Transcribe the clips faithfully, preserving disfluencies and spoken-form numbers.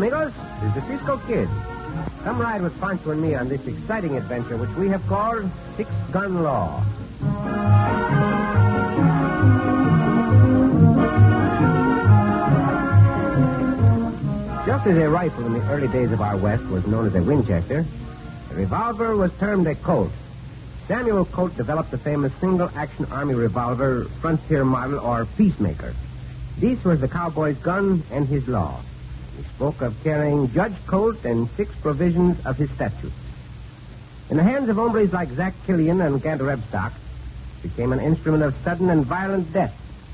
amigos, this is the Cisco Kid. Come ride with Pancho and me on this exciting adventure, which we have called Six Gun Law. Just as a rifle in the early days of our West was known as a Winchester, a revolver was termed a Colt. Samuel Colt developed the famous single-action Army revolver, Frontier model, or Peacemaker. This was the cowboy's gun and his law. He spoke of carrying Judge Colt and six provisions of his statutes. In the hands of hombres like Zack Killian and Gant Rebstock, it became an instrument of sudden and violent death.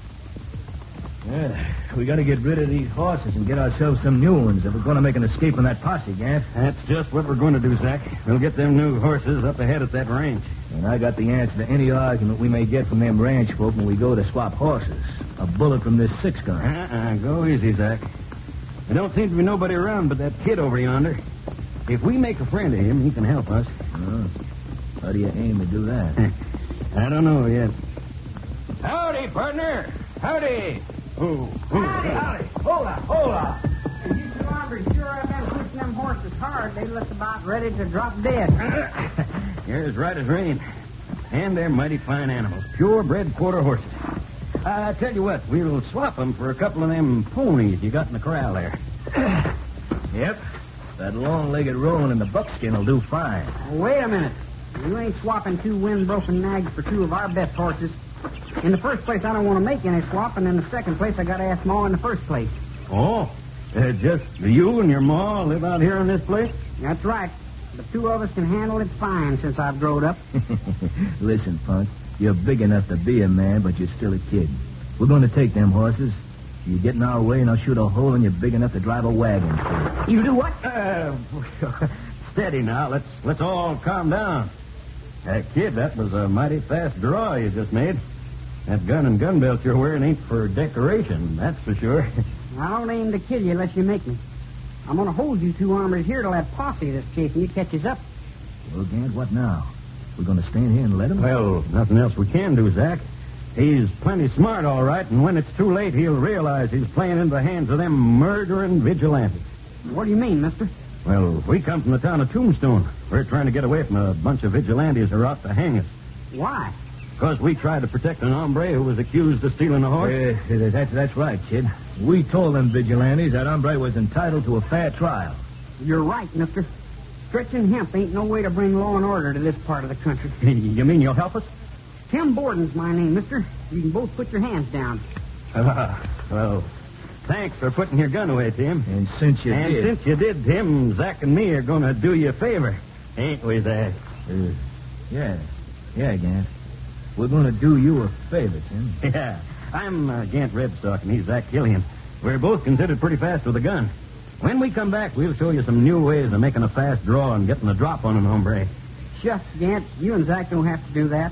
Yeah, we got to get rid of these horses and get ourselves some new ones if we're going to make an escape from that posse, Gant. That's just what we're going to do, Zack. We'll get them new horses up ahead at that ranch. And I got the answer to any argument we may get from them ranch folk when we go to swap horses. A bullet from this six-gun. Uh-uh, go easy, Zack. There don't seem to be nobody around but that kid over yonder. If we make a friend of him, he can help us. Oh. How do you aim to do that? I don't know yet. Howdy, partner. Howdy. Oh, oh, Howdy, howdy. Hold on, hold on. And you two hombres sure have been pushing them horses hard. They look about ready to drop dead. You're as right as rain. And they're mighty fine animals. Purebred quarter horses. Uh, I tell you what, we'll swap them for a couple of them ponies you got in the corral there. Yep. That long-legged roan in the buckskin will do fine. Wait a minute. You ain't swapping two wind-broken nags for two of our best horses. In the first place, I don't want to make any swap, and in the second place, I got to ask Ma in the first place. Oh, uh, just you and your ma live out here in this place? That's right. The two of us can handle it fine since I've growed up. Listen, Punk, you're big enough to be a man, but you're still a kid. We're going to take them horses. You get in our way, and I'll shoot a hole in you big enough to drive a wagon through. You do what? Uh, steady now. Let's let's all calm down. Uh, kid, that was a mighty fast draw you just made. That gun and gun belt you're wearing ain't for decoration, that's for sure. I don't aim to kill you unless you make me. I'm going to hold you two armors here till that posse that's chasing you catches up. Well, Gant, what now? We're going to stand here and let him? Well, nothing else we can do, Zack. He's plenty smart, all right, and when it's too late, he'll realize he's playing into the hands of them murdering vigilantes. What do you mean, mister? Well, we come from the town of Tombstone. We're trying to get away from a bunch of vigilantes who are out to hang us. Why? Because we tried to protect an hombre who was accused of stealing a horse. Uh, that's, that's right, kid. We told them vigilantes that hombre was entitled to a fair trial. You're right, mister. Stretching hemp ain't no way to bring law and order to this part of the country. You mean you'll help us? Tim Borden's my name, mister. You can both put your hands down. Uh, well, thanks for putting your gun away, Tim. And since you and did... since you did, Tim, Zack and me are going to do you a favor. Ain't we, Zack? Uh, yeah. Yeah, Gant. We're going to do you a favor, Tim. Yeah. I'm uh, Gant Rebstock, and he's Zack Killian. We're both considered pretty fast with a gun. When we come back, we'll show you some new ways of making a fast draw and getting a drop on an hombre. Shucks, Gant. You and Zack don't have to do that.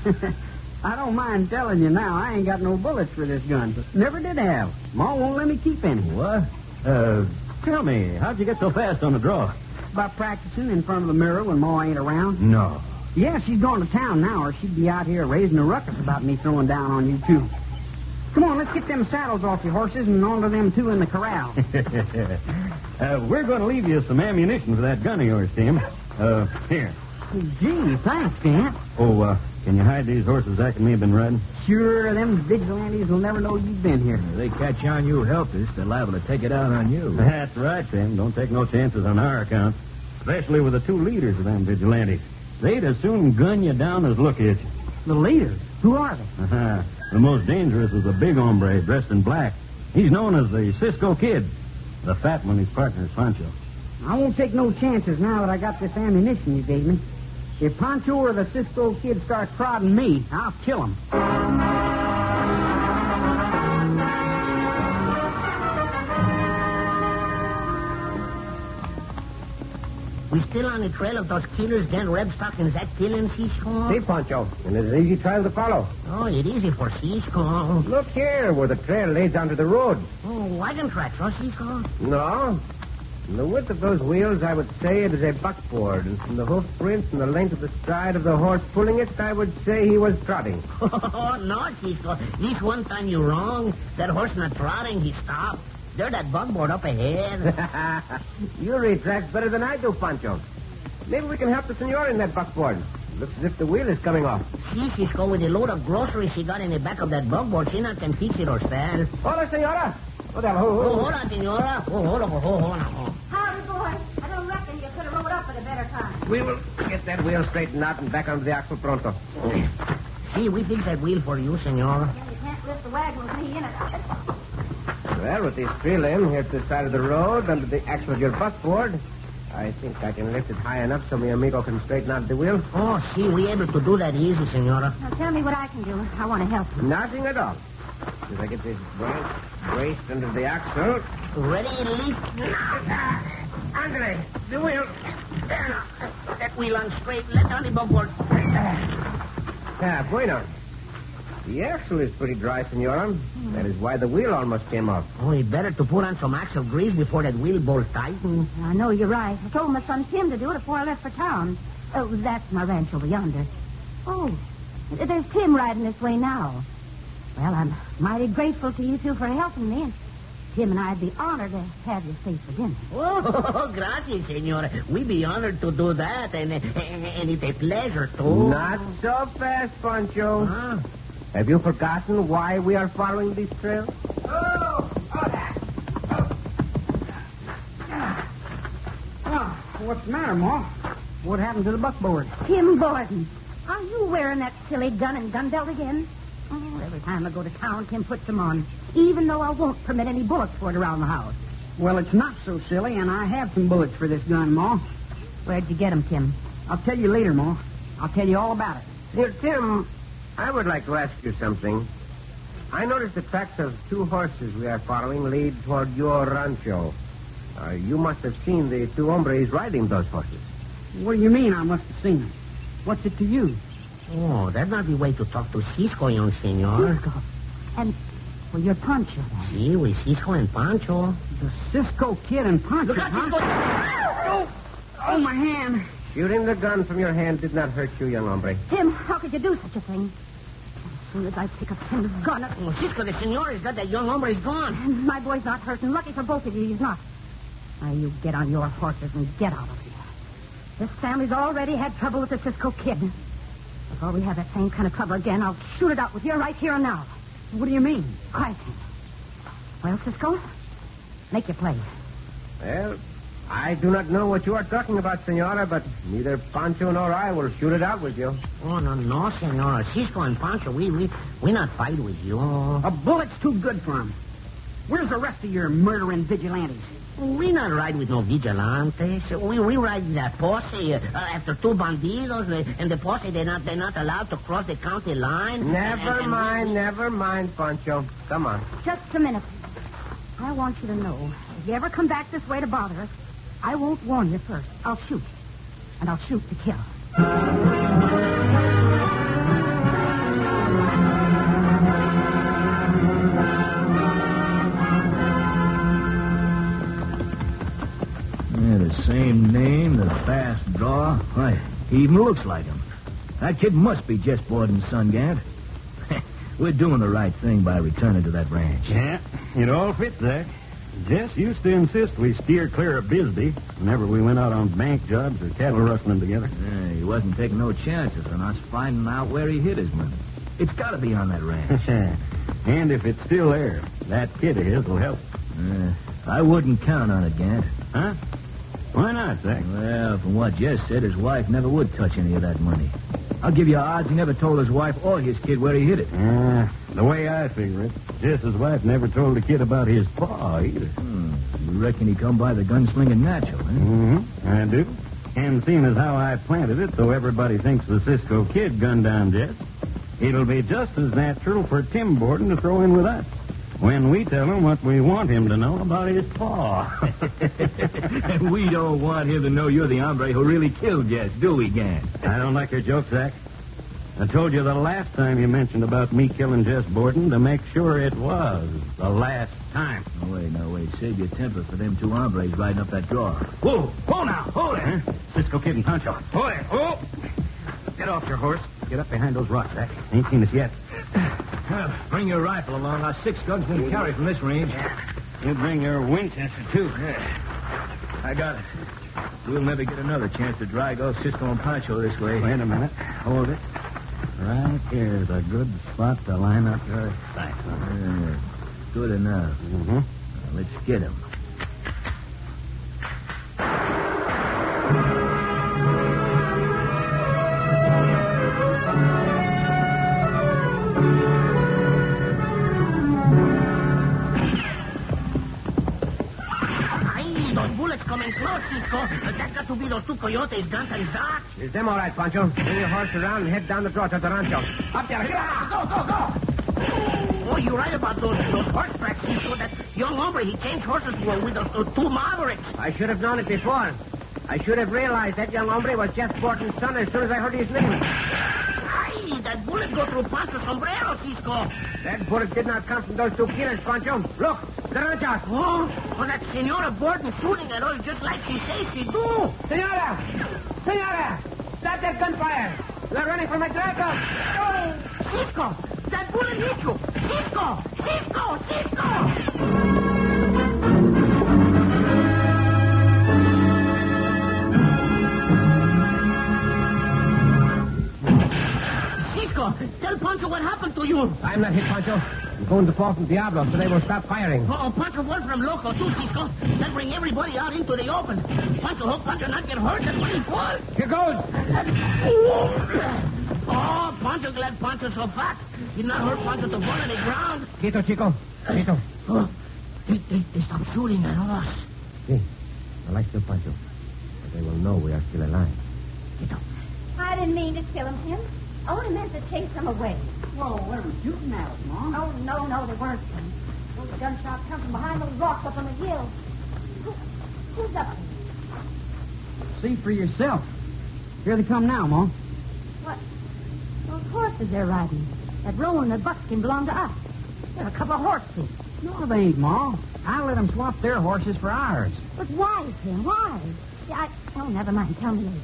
I don't mind telling you now, I ain't got no bullets for this gun. Never did have. Ma won't let me keep any. What? Uh, tell me, how'd you get so fast on the draw? By practicing in front of the mirror when Ma ain't around. No. Yeah, she's gone to town now, or she'd be out here raising a ruckus about me throwing down on you, too. Come on, let's get them saddles off your horses and onto them two in the corral. uh, we're going to leave you some ammunition for that gun of yours, Tim. Uh, here. Gee, thanks, Gant. Oh, uh, can you hide these horses Zack and me have been riding? Sure, them vigilantes will never know you've been here. If they catch on you helpless, they're liable to take it out on you. That's right, Tim. Don't take no chances on our account. Especially with the two leaders of them vigilantes. They'd as soon gun you down as look at you. The leaders? Who are they? Uh-huh. The most dangerous is a big hombre dressed in black. He's known as the Cisco Kid. The fat one, his partner is Pancho. I won't take no chances now that I got this ammunition you gave me. If Pancho or the Cisco Kid start prodding me, I'll kill him. We still on the trail of those killers, Gant Rebstock and Zack Killian, Cisco? See, Pancho, and it's an easy trail to follow. Oh, it's easy for Cisco. Look here, where the trail leads onto the road. Oh, wagon tracks, huh, Cisco? No. From the width of those wheels, I would say it is a buckboard, and from the hoof prints and the length of the stride of the horse pulling it, I would say he was trotting. Oh, no, Cisco. This one time you're wrong. That horse not trotting, he stopped. There, that buckboard up ahead. You read tracks better than I do, Pancho. Maybe we can help the senora in that buckboard. Looks as if the wheel is coming off. See, Cisco, with the load of groceries she got in the back of that buckboard, she not can fix it herself. Hola, senora. Oh, there, ho, Oh, ho. hold on, senora. Oh, hold on, hold on, hold on. Howdy, boy. I don't reckon you could have rode up at a better time. We will get that wheel straightened out and back onto the axle pronto. See, we fix that wheel for you, senora. Yeah, you can't lift the wagon with me in it. Well, with these three limbs here at the side of the road under the axle of your buckboard, I think I can lift it high enough so mi amigo can straighten out the wheel. Oh, see, we able to do that easy, senora. Now, tell me what I can do. I want to help you. Nothing at all. As I get this branch braced under the axle. Ready, leap. Andre, the wheel. There now. That wheel on straight. Let down the buckboard. Ah, bueno. The axle is pretty dry, senora. That is why the wheel almost came off. Oh, it's better to put on some axle grease before that wheel bolt tightens. I know you're right. I told my son Tim to do it before I left for town. Oh, that's my ranch over yonder. Oh, there's Tim riding this way now. Well, I'm mighty grateful to you two for helping me. And Tim and I'd be honored to have you stay for dinner. Oh, gracias, senora. We be honored to do that, and, and, and it's a pleasure, too. Not so fast, Pancho. Huh? Have you forgotten why we are following these trails? Oh, what's the matter, Ma? What happened to the buckboard? Tim Borden, are you wearing that silly gun and gun belt again? Oh, every time I go to town, Tim puts them on, even though I won't permit any bullets for it around the house. Well, it's not so silly, and I have some bullets for this gun, Ma. Where'd you get them, Tim? I'll tell you later, Ma. I'll tell you all about it. Dear Tim, I would like to ask you something. I noticed the tracks of two horses we are following lead toward your rancho. Uh, you must have seen the two hombres riding those horses. What do you mean I must have seen them? What's it to you? Oh, that's not the way to talk to Cisco, young senor. Cisco. And, well, you're Pancho, then. See, we Cisco and Pancho. The Cisco Kid and Pancho, Look out, huh? Cisco! Oh, oh, my hand. Shooting the gun from your hand did not hurt you, young hombre. Tim, how could you do such a thing? As soon as I pick up Tim's gun, Oh, Cisco, the senor has got that young hombre. He's gone. my boy's not hurt, and lucky for both of you, he's not. Now, you get on your horses and get out of here. This family's already had trouble with the Cisco Kid. Before we have that same kind of trouble again, I'll shoot it out with you right here and now. What do you mean? Quiet. Well, Cisco, make your play. Well, I do not know what you are talking about, senora, but neither Pancho nor I will shoot it out with you. Oh, no, no, senor. Cisco and Pancho, we, we, we not fight with you. A bullet's too good for him. Where's the rest of your murdering vigilantes? We not ride with no vigilantes. We we ride with that posse uh, after two bandidos, uh, and the posse they're not they're not allowed to cross the county line. Never And- and mind, we- never mind, Pancho. Come on. Just a minute. I want you to know, if you ever come back this way to bother us, I won't warn you first. I'll shoot. And I'll shoot to kill. Yeah, the same name, the fast draw. Why, he even looks like him. That kid must be Jess Borden's son, Gant. We're doing the right thing by returning to that ranch. Yeah, it all fits, Zach. Jess used to insist we steer clear of Bisbee whenever we went out on bank jobs or cattle rustling together. Yeah, he wasn't taking no chances on us finding out where he hid his money. It's got to be on that ranch. And if it's still there, that kid of his will help. Uh, I wouldn't count on it, Gant. Huh? Why not, Zach? Well, from what Jess said, his wife never would touch any of that money. I'll give you odds he never told his wife or his kid where he hid it. Uh, the way I figure it, Jess's wife never told the kid about his paw either. Hmm. You reckon he come by the gunslinging natural, eh? Mm-hmm. I do. And seeing as how I planted it so everybody thinks the Cisco Kid gunned down Jess, it'll be just as natural for Tim Borden to throw in with us when we tell him what we want him to know about his paw. And we don't want him to know you're the hombre who really killed Jess, do we, Gant? I don't like your joke, Zach. I told you the last time you mentioned about me killing Jess Borden to make sure it was the last time. No, wait, no, wait. Save your temper for them two hombres riding up that draw. Whoa, hold now, hold it. Huh? Cisco Kid and Pancho. Hold it. Oh! Get off your horse. Get up behind those rocks, Zach. Ain't seen us yet. Well, bring your rifle along. Our six guns won't carry from this range. You bring your Winchester, too. Yeah. I got it. We'll never get another chance to drag old Cisco and Pancho this way. Wait a minute. Hold it. Right here's a good spot to line up your sights. Yeah, good enough. Mm-hmm. Now, let's get him. Coming close, Cisco. That got to be those two coyotes, Guns and Doc. Is them all right, Pancho? Bring your horse around and head down the draw to the rancho. Up there. Here. Go, go, go. Oh, you're right about those those horse tracks, Cisco. That young hombre, he changed horses with those, those two Mavericks. I should have known it before. I should have realized that young hombre was Jeff Borton's son as soon as I heard his name. Aye, that bullet go through Pancho's sombrero, Cisco. That bullet did not come from those two killers, Pancho. Look, the ranchos. Oh, oh, that Senora Borton shooting at us just like she says she do. Senora! Senora! Stop that gunfire! They're running from a Draco! Oh, Cisco! That bullet hit you! Cisco! Cisco! Cisco! Cisco! Tell Pancho what happened to you! I'm not hit, Pancho. I'm going to fall from Diablo, so they will stop firing. Oh, Pancho won from Loco, too, Cisco. That'll bring everybody out into the open. Pancho hope Pancho not get hurt. That's when he falls. Here goes! Oh, Pancho glad Pancho's so fat. Did not hurt Pancho to fall on the ground. Quito, Chico. Quito. Oh, they, they, they stopped shooting at us. See, I like still, Pancho. But they will know we are still alive. Quito. I didn't mean to kill him, Tim. I only meant to chase them away. Whoa, they were shooting at us, Mom. Oh, no, no, they weren't, Tim. Those gunshots come from behind those rocks up on the hill. Who, who's up there? See for yourself. Here they come now, Mom. What? Those horses they're riding. That roan and that buckskin belong to us. They're a couple of horses. No, they ain't, Ma. I let them swap their horses for ours. But why, Tim? Why? Yeah, I... Oh, never mind. Tell me later.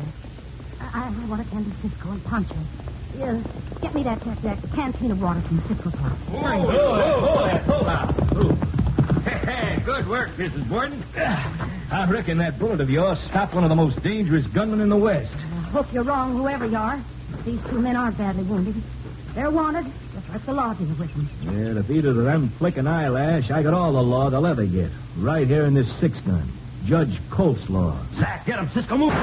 I, I want to tend to Cisco and Pancho. Uh, get me that, that, that canteen of water from Cisco's house. Oh, oh, oh, oh, oh. Hey, good work, Missus Borden. I reckon that bullet of yours stopped one of the most dangerous gunmen in the West. I hope you're wrong, whoever you are. These two men aren't badly wounded. They're wanted, just like the law deal with them. Yeah, if either of them flick an eyelash, I got all the law they'll ever get. Right here in this six-gun. Judge Colt's law. Zach, get him, Cisco, move.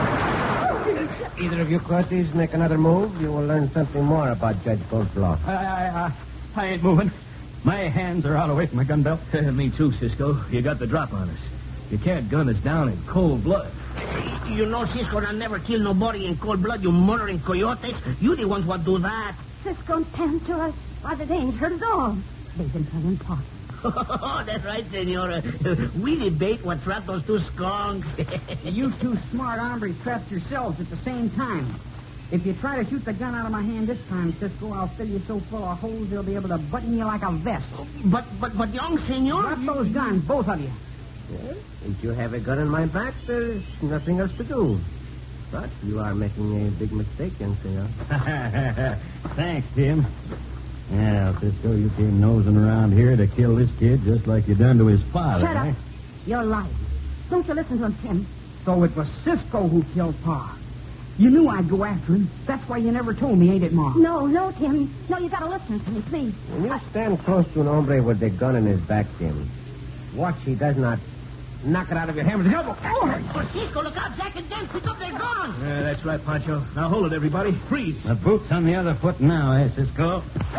Either of you coyotes make another move, you will learn something more about Judge Colt's law. I, I, I, I ain't moving. My hands are out away from my gun belt. Me too, Cisco. You got the drop on us. You can't gun us down in cold blood. You know Cisco I never kill nobody in cold blood, you murdering coyotes. You the ones what do that. Cisco and Pancho, why, they ain't hurt us all. They've been playing pot. Oh, that's right, Senora. We debate what trapped those two skunks. You two smart hombres trapped yourselves at the same time. If you try to shoot the gun out of my hand this time, Cisco, I'll fill you so full of holes they'll be able to button you like a vest. But, but, but, young Senor... Drop those guns, both of you. Well, since you have a gun in my back, there's nothing else to do. But you are making a big mistake, young senor. Thanks, Tim. Yeah, Cisco, you came nosing around here to kill this kid just like you done to his father. Shut eh? up. You're lying. Don't you listen to him, Tim. So it was Cisco who killed Pa. You knew I'd go after him. That's why you never told me, ain't it, Ma? No, no, Tim. No, you gotta listen to me, please. When you stand close to an hombre with a gun in his back, Tim, watch he does not knock it out of your hand with his elbow. Oh, oh, Cisco, look out. Jack and Dan, pick up their guns. Yeah, that's right, Pancho. Now hold it, everybody. Freeze. The boot's on the other foot now, eh, Cisco?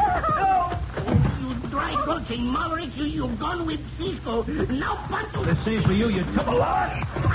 You dry gulching maverick, you, you gone with Cisco. Now, Pancho... The same for you, you double lord.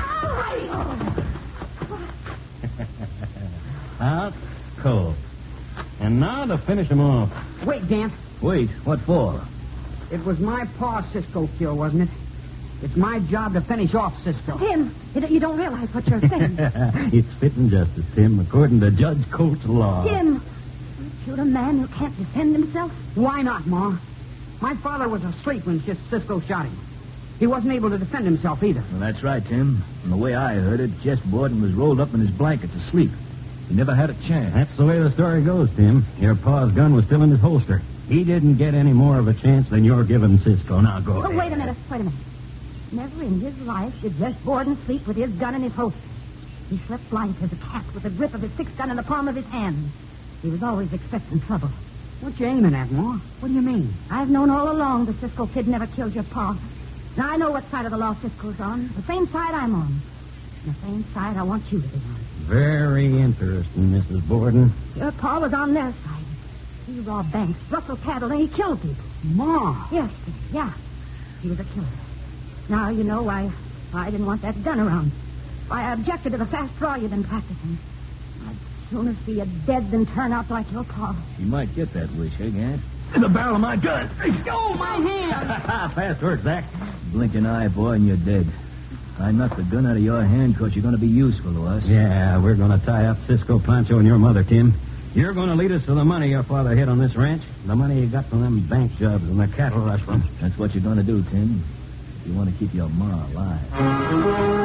Out cold. And now to finish him off. Wait, Dan. Wait, what for? It was my Pa Cisco killed, wasn't it? It's my job to finish off Cisco. Tim, you don't- you don't realize what you're saying. It's fitting justice, Tim, according to Judge Colt's law. Tim, you shoot a man who can't defend himself? Why not, Ma? My father was asleep when Cis- Cisco shot him. He wasn't able to defend himself either. Well, that's right, Tim. From the way I heard it, Jess Borden was rolled up in his blankets asleep. He never had a chance. That's the way the story goes, Tim. Your pa's gun was still in his holster. He didn't get any more of a chance than you're giving Cisco. Now go Oh, ahead. wait a minute. Wait a minute. Never in his life did Jess Borden sleep with his gun in his holster. He slept light as a cat with the grip of his six-gun in the palm of his hand. He was always expecting trouble. What you aiming at, Ma? What do you mean? I've known all along the Cisco kid never killed your pa. Now, I know what side of the law Cisco's on. The same side I'm on. And the same side I want you to be on. Very interesting, Missus Borden. Your pa was on their side. He robbed banks, rustled cattle, and he killed people. Ma! Yes, yeah. He was a killer. Now you know why, why I didn't want that gun around. Why I objected to the fast draw you've been practicing. I'd sooner see you dead than turn out like your pa. You might get that wish, eh, Gant? In the barrel of my gun. Oh, my hand! Fast work, Zach. Blink an eye, boy, and you're dead. I knocked the gun out of your hand because you're going to be useful to us. Yeah, we're going to tie up Cisco, Pancho, and your mother, Tim. You're going to lead us to the money your father hid on this ranch. The money you got from them bank jobs and the cattle rush from. That's what you're going to do, Tim. If you want to keep your ma alive.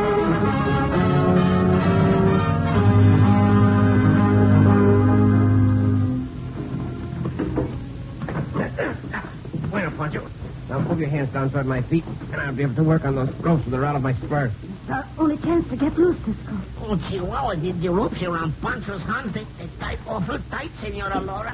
Bueno, Pancho. Now move your hands down toward my feet, and I'll be able to work on those ropes with the rod of my spur. Our only chance to get loose, Cisco. Oh, Chihuahua, the, the ropes around Pancho's hands, they, they tie awful tight, Senora Laura.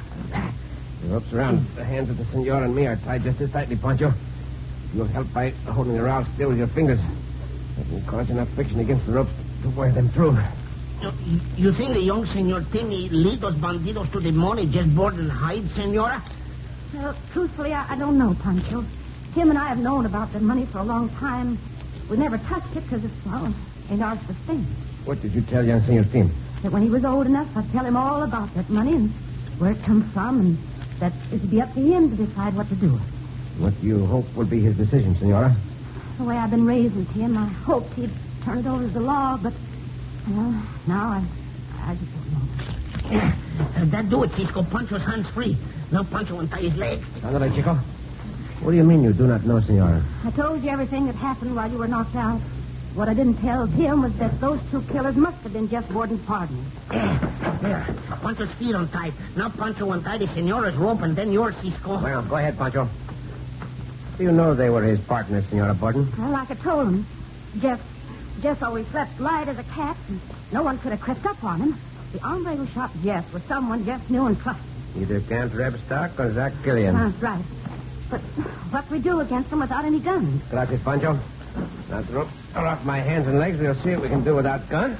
The ropes around the hands of the senor and me are tied just as tightly, Pancho. You'll help by holding the rod still with your fingers. That can cause enough friction against the ropes to wear them through. You, you think the young Senor Timmy lead those bandidos to the money just board and hide, Senora? Well, truthfully, I, I don't know, Pancho. Tim and I have known about the money for a long time. We never touched it because it's, well, ain't ours to spend. What did you tell young Senor Tim? That when he was old enough, I'd tell him all about that money and where it comes from, and that it'd be up to him to decide what to do with it. What do you hope will be his decision, Senora? The way I've been raising Tim, I hoped he'd turn it over to the law, but, well, now I, I just don't know. Yeah, uh, that do it, Cisco. Pancho's hands free. Now Pancho untie his legs. Ándale, Chico. What do you mean you do not know, Senora? I told you everything that happened while you were knocked out. What I didn't tell Tim was that those two killers must have been Jeff Borden's partners. Yeah, there. Pancho's feet untied. Now Pancho untie the Senora's rope and then yours, Cisco. Well, go ahead, Pancho. Do you know they were his partners, Senora Borden? Well, like I told him, Jeff, Jeff always slept light as a cat, and no one could have crept up on him. The hombre who shot Jeff was someone Jeff knew and trusted. Either Camp Rebstock or Zach Killian. That's right. But what we do against them without any guns? Gracias, Pancho. Now the ropes are off my hands and legs. We'll see what we can do without guns.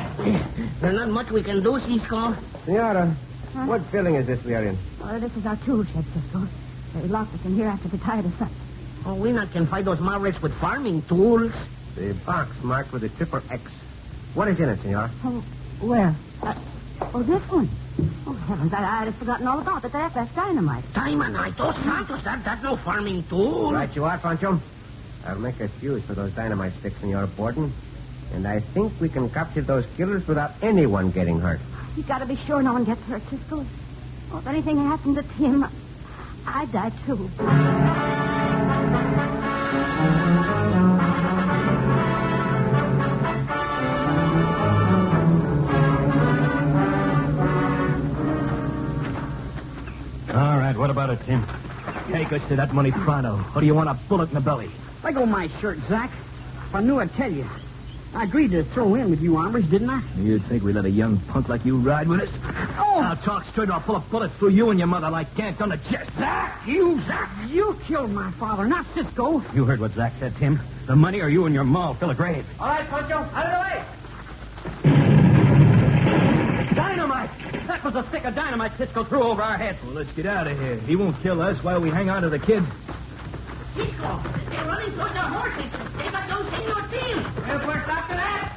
There's not much we can do, Cisco. Senora, Huh? what building is this we are in? Well, this is our tool shed, Cisco. They locked us in here after they tied us up. Oh, we not can fight those mavericks with farming tools. The box marked with a triple X. What is in it, Senora? Oh, where? Uh, oh, this one. Oh, heavens, I, I'd have forgotten all about it. That, that's dynamite. Dynamite. Oh, Santos, that, that's no farming tool. Right you are, Pancho. I'll make a fuse for those dynamite sticks, Senora Borden. And I think we can capture those killers without anyone getting hurt. You gotta be sure no one gets hurt, Cisco. Oh, if anything happened to Tim, I'd die too. All right, what about it, Tim? Take us to that money pronto. Or do you want a bullet in the belly? Let go my shirt, Zach. If I knew, I'd tell you. I agreed to throw in with you hombres, didn't I? You'd think we let a young punk like you ride with us? Oh! I'll talk straight or I'll pull a bullet through you and your mother like Gant on the chest. Zach! You, Zach! You killed my father, not Cisco. You heard what Zach said, Tim. The money or you and your ma will fill a grave. All right, Pancho, out of the way. Dynamite! That was a stick of dynamite Cisco threw over our heads. Well, let's get out of here. He won't kill us while we hang on to the kid. Cisco, they're running toward the horses. They got those Senor Tim. If we're after that.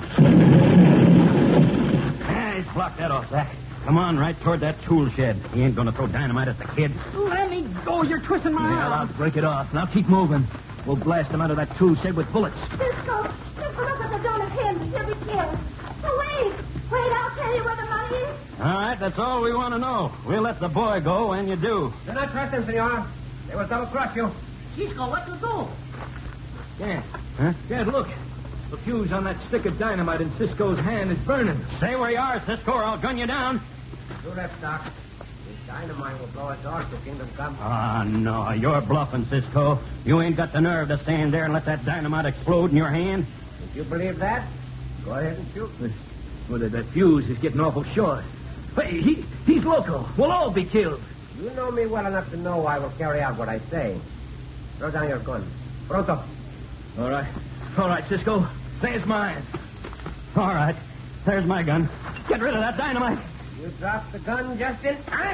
Yeah, he's blocked that off, Zach. Come on, right toward that tool shed. He ain't gonna throw dynamite at the kid. Let me go. You're twisting my Well, I'll arm. break it off. Now keep moving. We'll blast him out of that tool shed with bullets. Cisco, Cisco, look what they've done to him. He'll be killed. Oh, wait. Wait, I'll tell you where the money is. All right, that's all we want to know. We'll let the boy go when you do. Do not trust them, Senora. They will double-cross you. Cisco, what you do? Gant. Huh? Gant, look. The fuse on that stick of dynamite in Cisco's hand is burning. Stay where you are, Cisco, or I'll gun you down. Do that, Doc. The Dynamite will blow us all to kingdom come. Ah, no, you're bluffing, Cisco. You ain't got the nerve to stand there and let that dynamite explode in your hand. If you believe that, go ahead and shoot. Well, that, that fuse is getting awful short. Hey, he, he's loco. We'll all be killed. You know me well enough to know I will carry out what I say. Throw down your gun. Pronto. All right. All right, Cisco. There's mine. All right. There's my gun. Get rid of that dynamite. You dropped the gun just in time.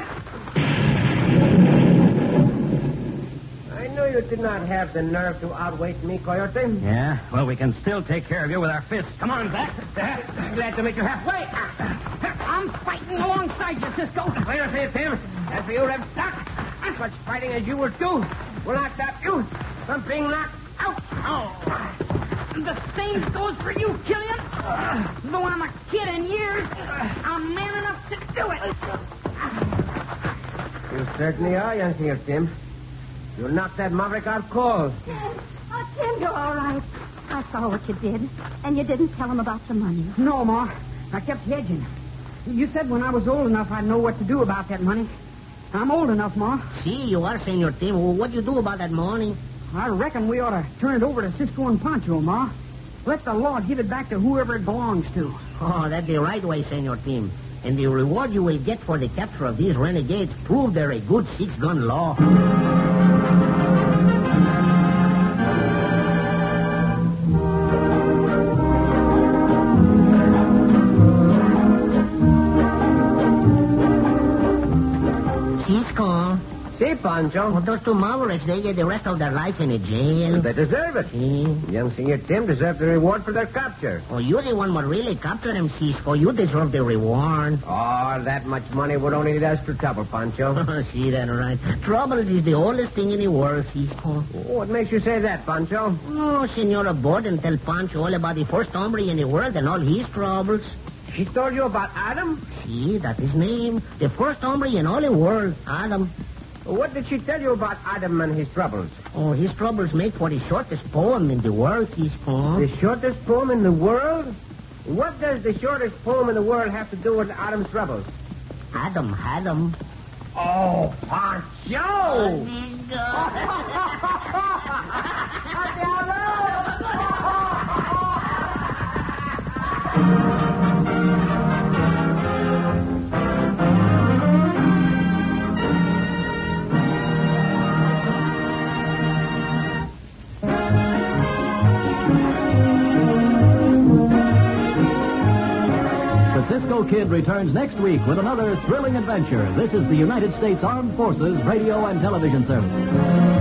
I knew you did not have the nerve to outweight me, Coyote. Yeah? Well, we can still take care of you with our fists. Come on, Zach. Glad to meet you halfway. I'm fighting alongside you, Cisco. Wait a minute, Tim. As for you, Reb Stock, as much fighting as you will do will not stop you from being knocked out. Oh. The same goes for you, Killian. Uh, though I'm a kid in years, I'm man enough to do it. You certainly are, young Senor Tim. You knocked that maverick out cold. Oh, Tim, you're all right. I saw what you did, and you didn't tell him about the money. No, Ma. I kept hedging. You said when I was old enough I'd know what to do about that money. I'm old enough, Ma. See, you are, Senor Tim. Well, what do you do about that money? I reckon we ought to turn it over to Cisco and Pancho, Ma. Let the law give it back to whoever it belongs to. Oh, that's the right way, Senor Tim. And the reward you will get for the capture of these renegades prove they're a good six-gun law. Cisco. See, Pancho. Well, those two mavericks, they get the rest of their life in a jail. They deserve it. See? Young Senor Tim deserves the reward for their capture. Oh, you're the one who really captured them, Cisco. You deserve the reward. Oh, that much money would only lead us to trouble, Pancho. See that, right? Trouble is the oldest thing in the world, Cisco. What makes you say that, Pancho? Oh, Senora Borden tell Pancho all about the first hombre in the world and all his troubles. She told you about Adam? See, that's his name. The first hombre in all the world, Adam. What did she tell you about Adam and his troubles? Oh, his troubles make for the shortest poem in the world, Cisco. The shortest poem in the world? What does the shortest poem in the world have to do with Adam's troubles? Adam had them. Oh, Pancho! Cisco Kid returns next week with another thrilling adventure. This is the United States Armed Forces Radio and Television Service.